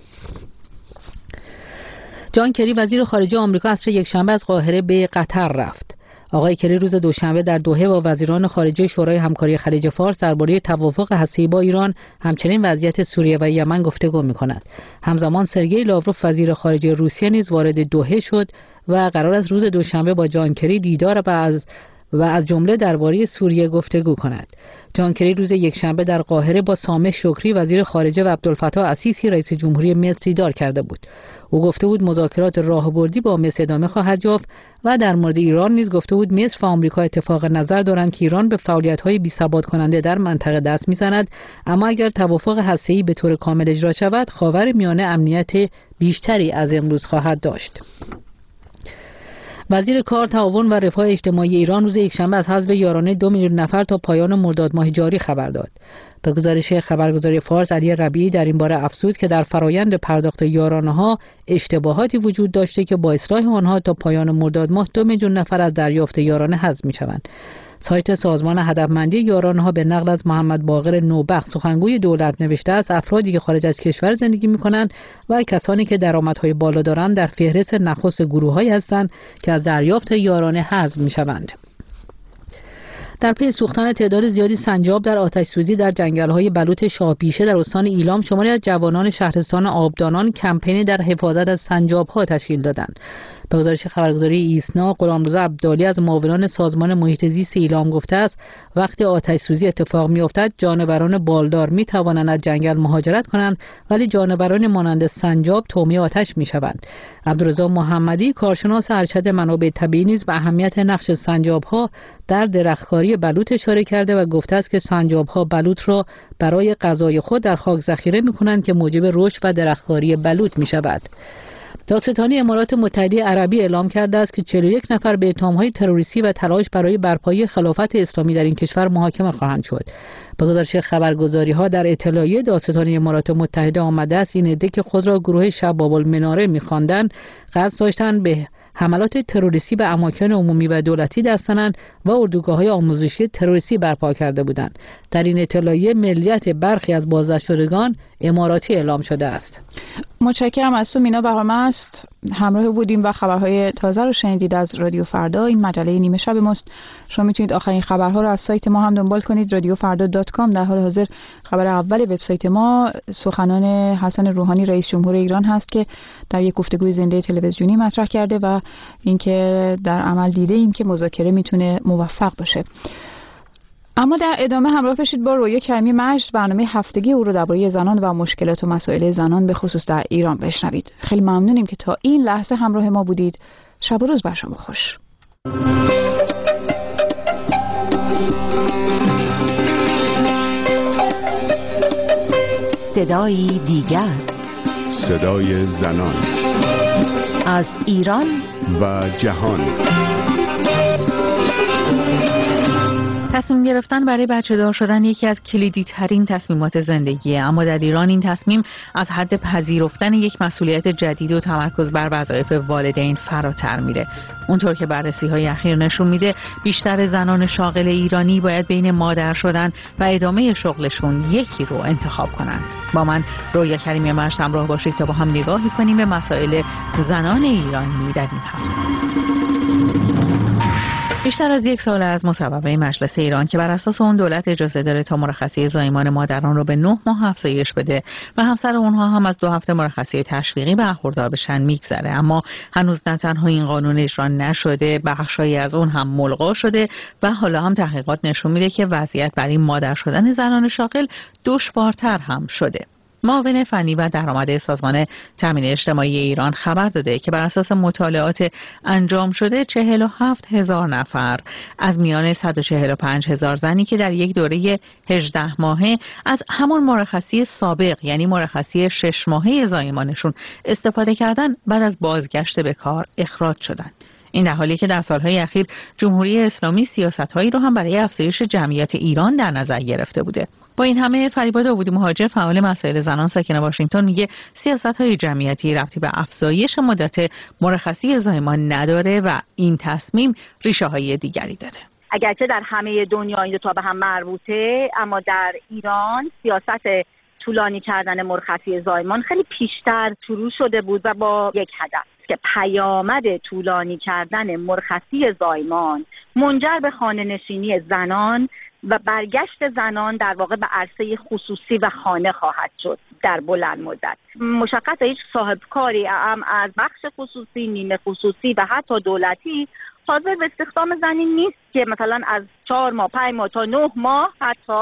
جان کری وزیر خارجه آمریکا عصر یکشنبه از قاهره به قطر رفت. آقای کری روز دوشنبه در دوحه با وزیران خارجه شورای همکاری خلیج فارس درباره توافق هسته‌ای با ایران همچنین وضعیت سوریه و یمن گفتگو می‌کند. همزمان سرگئی لاوروف وزیر خارجه روسیه نیز وارد دوحه شد و قرار است روز دوشنبه با جان کری دیدار و از جمله درباره سوریه گفتگو کند. جان کری روز یکشنبه در قاهره با سامح شکری وزیر خارجه و عبدالفتاح السیسی رئیس جمهوری مصر دیدار کرده بود. او گفته بود مذاکرات راهبردی با مصر ادامه خواهد یافت و در مورد ایران نیز گفته بود مصر و آمریکا اتفاق نظر دارند که ایران به فعالیت‌های بی‌ثبات کننده در منطقه دست می‌زند، اما اگر توافق هسته‌ای به طور کامل اجرا شود خاورمیانه امنیت بیشتری از امروز خواهد داشت. وزیر کار، تعاون و رفاه اجتماعی ایران روز یکشنبه از حذف یارانه 2 میلیون نفر تا پایان مرداد ماه جاری خبر داد. به گزارش خبرگزاری فارس، علی ربیعی در این باره افزود که در فرایند پرداخت یارانه‌ها اشتباهاتی وجود داشته که با اصلاح آنها تا پایان مرداد ماه 2 میلیون نفر از دریافت یارانه حذف می‌شوند. سایت سازمان هدفمندی یارانه‌ها به نقل از محمد باقر نوبخت سخنگوی دولت نوشته است افرادی که خارج از کشور زندگی می‌کنند و کسانی که درآمدهای بالا دارند در فهرست نخست گروه‌هایی هستند که از دریافت یارانه حذف می‌شوند. در پی سوختن تعداد زیادی سنجاب در آتش‌سوزی در جنگل‌های بلوط شاهپیشه در استان ایلام، شماری از جوانان شهرستان آبدانان کمپینی در حفاظت از سنجاب‌ها تشکیل دادند. به گزارش خبرگزاری ایسنا، غلامرضا عبدالی از معاونان سازمان محیط زیست ایلام گفته است وقتی آتش‌سوزی اتفاق می‌افتد جانوران بالدار می‌توانند از جنگل مهاجرت کنند ولی جانوران مانند سنجاب طعمه آتش می‌شوند. عبدالرضا محمدی کارشناس ارشد منابع طبیعی نیز به اهمیت نقش سنجاب‌ها در درختکاری بلوط اشاره کرده و گفته است که سنجاب‌ها بلوط را برای غذای خود در خاک ذخیره می‌کنند که موجب رشد و درختکاری بلوط می‌شود. دادستانی امارات متحده عربی اعلام کرده است که 41 نفر به اتهام‌های تروریستی و تلاش برای برپایی خلافت اسلامی در این کشور محاکمه خواهند شد. به گزارش خبرگزاری‌ها در اطلاعیه دادستانی امارات متحده آمده است این عده که خود را گروه شباب المناره می‌خواندند قصد داشتند به حملات تروریستی به اماکن عمومی و دولتی دست زنند و اردوگاه‌های آموزشی تروریستی برپا کرده بودند. در این اطلاعیه ملیت برخی از بازداشت شدگان اماراتی اعلام شده است. متشکرم از تو مینا بهارمست. همراه بودیم و خبرهای تازه رو شنیدید از رادیو فردا. این مجله نیمه شب ماست. شما میتونید آخرین خبرها رو از سایت ما هم دنبال کنید، radiofarda.com. در حال حاضر خبر اول وبسایت ما سخنان حسن روحانی رئیس جمهور ایران هست که در یک گفتگوی زنده تلویزیونی مطرح کرده و اینکه در عمل دیده ایم که مذاکره میتونه موفق باشه. اما در ادامه همراه باشید با رویا کریمی مجد، برنامه هفتگی او رو درباره زنان و مشکلات و مسائل زنان به خصوص در ایران بشنوید. خیلی ممنونیم که تا این لحظه همراه ما بودید. شب و روز بر شما خوش. صدای دیگر، صدای زنان از ایران و جهان. تصمیم گرفتن برای بچه دار شدن یکی از کلیدی ترین تصمیمات زندگیه، اما در ایران این تصمیم از حد پذیرفتن یک مسئولیت جدید و تمرکز بر وظایف والدین فراتر میره. اونطور که بررسی‌های اخیر نشون میده بیشتر زنان شاغل ایرانی باید بین مادر شدن و ادامه شغلشون یکی رو انتخاب کنند. با من رویا کریمی مجد همراه باشید تا با هم نگاهی کنیم به مسائل زنان ایرانی در این هفته. بیشتر از یک سال از مصوبه مجلس ایران که بر اساس اون دولت اجازه داره تا مرخصی زایمان مادران رو به 9 ماه افزایش بده و همسر اونها هم از 2 هفته مرخصی تشویقی برخوردار بشن میگذره، اما هنوز نه تنها این قانون اجرا نشده، بخشایی از اون هم ملغا شده و حالا هم تحقیقات نشون میده که وضعیت برای مادر شدن زنان شاغل دشوارتر هم شده. معاون فنی و درآمد سازمان تامین اجتماعی ایران خبر داده که بر اساس مطالعات انجام شده 47,000 نفر از میان 145,000 زنی که در یک دوره 18 ماهه از همان مرخصی سابق یعنی مرخصی 6 ماهه زایمانشون استفاده کردن بعد از بازگشت به کار اخراج شدند. این در حالی که در سالهای اخیر جمهوری اسلامی سیاست‌هایی رو هم برای افزایش جمعیت ایران در نظر گرفته بوده. با این همه فریبا داوودی مهاجر فعال مسائل زنان ساکن واشنگتن میگه سیاست‌های جمعیتی ربطی به افزایش مدت مرخصی زایمان نداره و این تصمیم ریشه‌های دیگری داره. اگرچه در همه دنیا این دو تا به هم مربوطه، اما در ایران سیاست طولانی کردن مرخصی زایمان خیلی پیشتر شروع شده بود و با یک هدف که پیامد طولانی کردن مرخصی زایمان منجر به خانه نشینی زنان و برگشت زنان در واقع به عرصه خصوصی و خانه خواهد شد در بلند مدت. مشخصه هیچ صاحب کاری هم از بخش خصوصی، نیمه خصوصی و حتی دولتی حاضر به استخدام زنی نیست که مثلا از 4 ماه 5 ماه تا 9 ماه حتی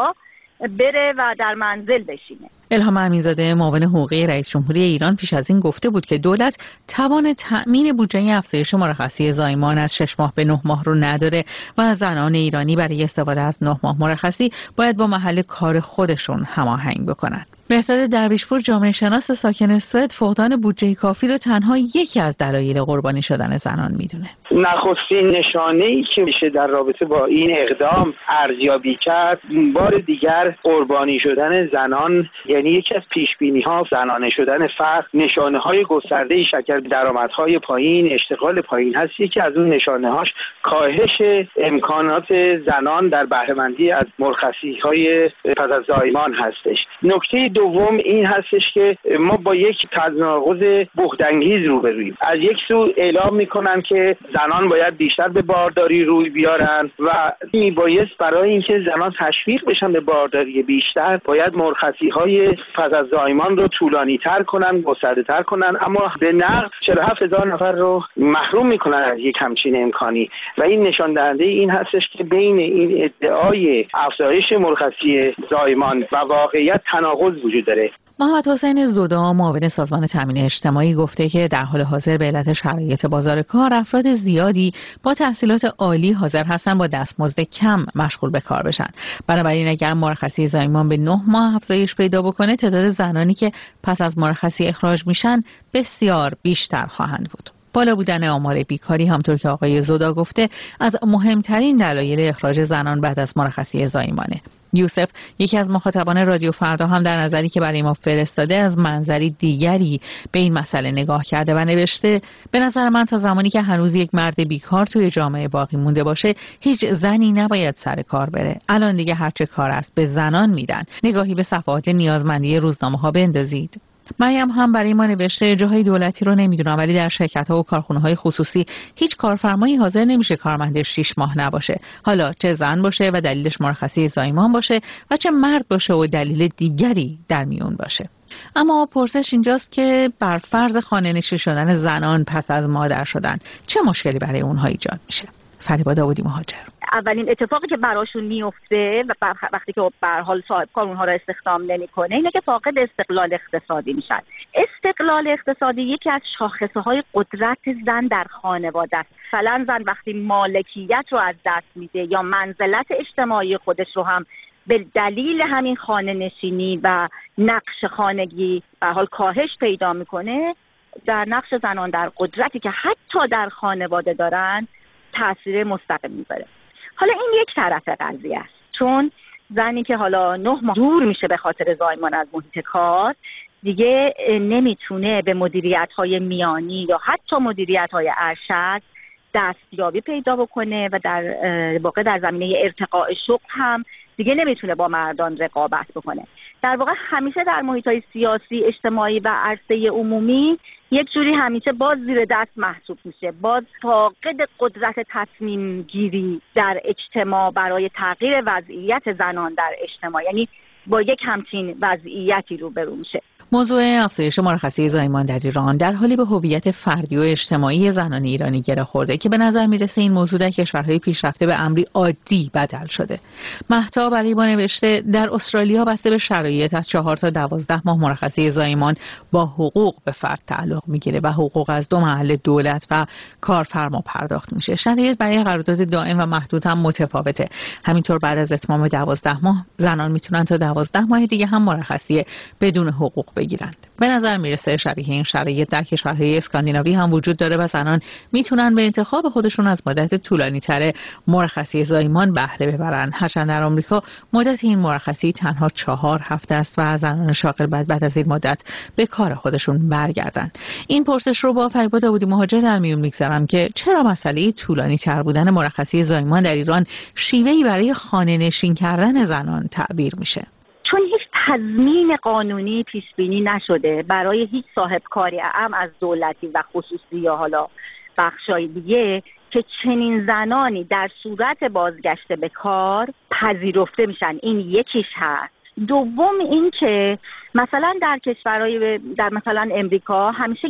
بره و در منزل بشینه. الهام امینزاده معاون حقوقی رئیس جمهوری ایران پیش از این گفته بود که دولت توان تأمین بودجه افزایش مرخصی زایمان از 6 ماه به 9 ماه رو نداره و زنان ایرانی برای استفاده از 9 ماه مرخصی باید با محل کار خودشون هماهنگ بکنن. مهرداد درویشپور جامعه شناس ساکن سوئد فقدان بودجه کافی رو تنها یکی از دلایل قربانی شدن زنان میدونه. نخستین نشانه‌ای که میشه در رابطه با این اقدام ارزیابی کرد بار دیگر قربانی شدن زنان، یعنی یکی از پیش‌بینی‌ها زنانه شدن فرد، نشانه‌های گسترده شکل درآمدهای پایین، اشتغال پایین هست. یکی از اون نشانه‌هاش کاهش امکانات زنان در بهره‌مندی از مرخصی‌های پس از زایمان هستش. نکته دوم این هستش که ما با یک تناقض بهت‌انگیز روبرویم. از یک سو اعلام می‌کنن که زنان باید بیشتر به بارداری روی بیارن و میبایست برای اینکه زنان تشویق بشن به بارداری بیشتر باید مرخصی‌های پس از زایمان رو طولانی تر کنن، گسترده تر کنن، اما به نقد 47,000 نفر رو محروم میکنن از یک همچین امکانی و این نشان دهنده این هستش که بین این ادعای افزایش مرخصی زایمان و واقعیت تناقض وجود داره. محمد حسین زودا معاون سازمان تامین اجتماعی گفته که در حال حاضر به علت شرایط بازار کار افراد زیادی با تحصیلات عالی حاضر هستن با دستمزد کم مشغول به کار بشن. بنابراین اگر مرخصی زایمان به 9 ماه افزایش پیدا بکنه تعداد زنانی که پس از مرخصی اخراج میشن بسیار بیشتر خواهند بود. بالا بودن آمار بیکاری همطور که آقای زودا گفته از مهمترین دلایل اخراج زنان بعد از مرخصی زایمانه. یوسف یکی از مخاطبان رادیو فردا هم در نظری که برای ما فرستاده از منظری دیگری به این مسئله نگاه کرده و نوشته به نظر من تا زمانی که هنوز یک مرد بیکار توی جامعه باقی مونده باشه هیچ زنی نباید سر کار بره. الان دیگه هرچه کار است به زنان میدن. نگاهی به صفحات نیازمندی روزنامه ها بندازید. مریم هم برای ما نوشته جاهای دولتی رو نمیدونم، ولی در شرکت‌ها و کارخونه‌های خصوصی هیچ کارفرمایی حاضر نمیشه کارمندش 6 ماه نباشه، حالا چه زن باشه و دلیلش مرخصی زایمان باشه و چه مرد باشه و دلیل دیگری در میون باشه. اما پرسش اینجاست که بر فرض خانه‌نشین شدن زنان پس از مادر شدن چه مشکلی برای اونها ایجاد میشه؟ فریبا داودی مهاجر. اولین اتفاقی که براشون میفته و وقتی که به هر حال صاحب کار اونها را استخدام نمیکنه اینه که فاقد استقلال اقتصادی میشن. استقلال اقتصادی یکی از شاخصه‌های قدرت زن در خانواده است. مثلا زن وقتی مالکیت رو از دست میده یا منزلت اجتماعی خودش رو هم به دلیل همین خانه نشینی و نقش خانگی به حال کاهش پیدا میکنه، در نقش زنان در قدرتی که حتی در خانواده دارن تاثیر مستقیم میذاره. حالا این یک طرف قضیه است، چون زنی که حالا 9 ماه دور میشه به خاطر زایمان از محیط کار دیگه نمیتونه به مدیریت‌های میانی یا حتی مدیریت‌های ارشد دستیابی پیدا بکنه و در واقع در زمینه ارتقاء شغل هم دیگه نمیتونه با مردان رقابت بکنه. در واقع همیشه در محیط‌های سیاسی، اجتماعی و عرصه عمومی یک جوری همیشه باز زیر دست محسوب میشه، باز فاقد قدرت تصمیم گیری در اجتماع برای تغییر وضعیت زنان در اجتماع، یعنی با یک همچین وضعیتی روبرو میشه. موضوع افزایش مرخصی زایمان در ایران در حالی به هویت فردی و اجتماعی زنان ایرانی گره خورده که به نظر میرسه این موضوع در کشورهای پیشرفته به امری عادی بدل شده. مهتاب برای ما نوشته در استرالیا بسته به شرایط از 4 تا 12 ماه مرخصی زایمان با حقوق به فرد تعلق میگیره و حقوق از 2 محل دولت و کارفرما پرداخت میشه. شرایط برای قرارداد دائم و محدود هم متفاوته. همینطور بعد از اتمام 12 ماه زنان میتونن تا 12 ماه دیگه هم مرخصی بدون حقوق بگیرند. به نظر میرسه شبیه این شرایط در کشورهای اسکاندیناوی هم وجود داره و زنان میتونن به انتخاب خودشون از مدت طولانی تر مرخصی زایمان بهره ببرن. هرچند در آمریکا مدت این مرخصی تنها 4 هفته است و زنان شاغل بعد از این مدت به کار خودشون برگردن. این پرسش رو با فریبا داودی مهاجر در میون میگذارم که چرا مسئله طولانی تر بودن مرخصی زایمان در ایران شیوهی برای خانه نشین کردن زنان تعبیر میشه؟ چون هیچ تضمین قانونی پیش بینی نشده برای هیچ صاحب کاری اعم از دولتی و خصوصی یا حالا بخشای دیگه که چنین زنانی در صورت بازگشت به کار پذیرفته میشن. این یکیش هست. دوم این که مثلا در کشورهای در مثلا امریکا همیشه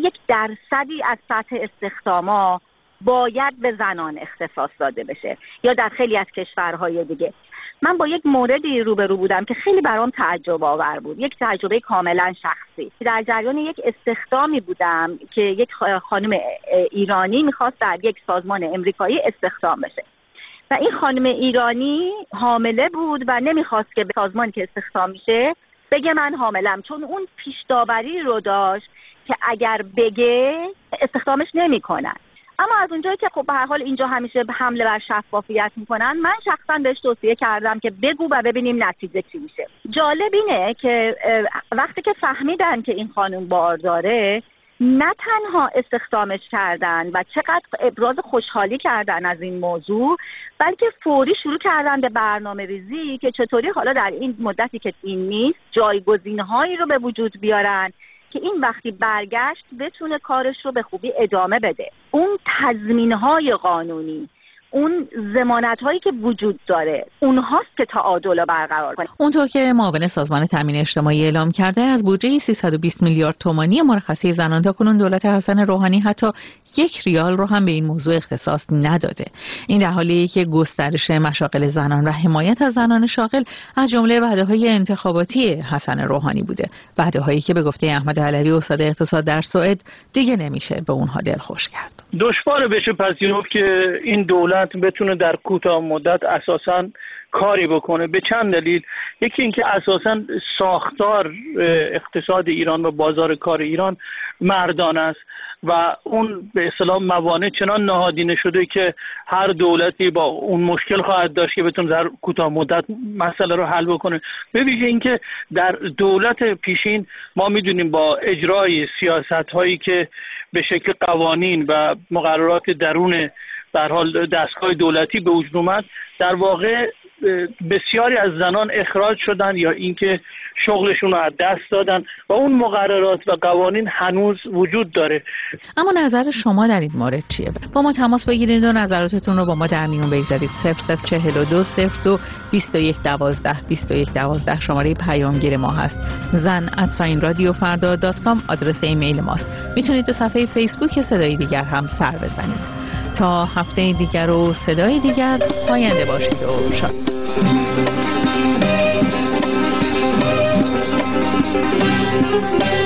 1% از سطح استخداما باید به زنان اختصاص داده بشه یا در خیلی از کشورهای دیگه. من با یک موردی روبرو بودم که خیلی برام تعجب آور بود، یک تجربه کاملا شخصی. در جریان یک استخدامی بودم که یک خانم ایرانی میخواست در یک سازمان امریکایی استخدام بشه و این خانم ایرانی حامله بود و نمیخواست که به سازمانی که استخدام میشه بگه من حاملم، چون اون پیش داوری رو داشت که اگر بگه استخدامش نمیکنن. اما از اونجایی که خب به هر حال اینجا همیشه حمله بر شفافیت میکنن، من شخصا بهش توصیه کردم که بگو و ببینیم نتیجه چی میشه. جالب اینه که وقتی که فهمیدن که این خانم بارداره، نه تنها استخدامش کردن و چقدر ابراز خوشحالی کردن از این موضوع، بلکه فوری شروع کردن به برنامه ریزی که چطوری حالا در این مدتی که این نیست جایگزین‌هایی رو به وجود بیارن که این وقتی برگشت بتونه کارش رو به خوبی ادامه بده. اون تضمین‌های قانونی، اون ضمانت‌هایی که وجود داره، اونهاست که تعادل رو برقرار کنه. اونطور که معاون سازمان تامین اجتماعی اعلام کرده، از بودجه 320 میلیارد تومانی مرخصی زنان تاکنون دولت حسن روحانی حتی 1 ریال رو هم به این موضوع اختصاص نداده. این در حالیه که گسترش مشاغل زنان و حمایت از زنان شاغل از جمله وعده‌های انتخاباتی حسن روحانی بوده، وعده‌هایی که به گفته احمد علوی استاد اقتصاد در سوئد دیگه نمیشه به اونها دلخوش کرد. دشوار بشه پذیرفت که این دولت بتونه در کوتاه مدت اساساً کاری بکنه به چند دلیل. یکی اینکه اساساً ساختار اقتصاد ایران و بازار کار ایران مردان است و اون به اصطلاح موانع چنان نهادینه شده که هر دولتی با اون مشکل خواهد داشت که بتونه در کوتاه مدت مسئله رو حل بکنه. به ویژه اینکه در دولت پیشین ما میدونیم با اجرای سیاست‌هایی که به شکل قوانین و مقررات درون در حال دستگاه دولتی به وجود اومد، در واقع بسیاری از زنان اخراج شدن یا اینکه شغلشون رو از دست دادن و اون مقررات و قوانین هنوز وجود داره. اما نظر شما در این مورد چیه؟ با ما تماس بگیرید و نظراتتون رو با ما در میون بگذارید. 0042 02 21 12 21 12 شماره پیامگیر ما هست. zan@radiofarda.com آدرس ایمیل ماست. میتونید به صفحه فیسبوک صدای دیگر هم سر بزنید. تا هفته دیگر و صدای دیگر، پاینده باشید و شاد.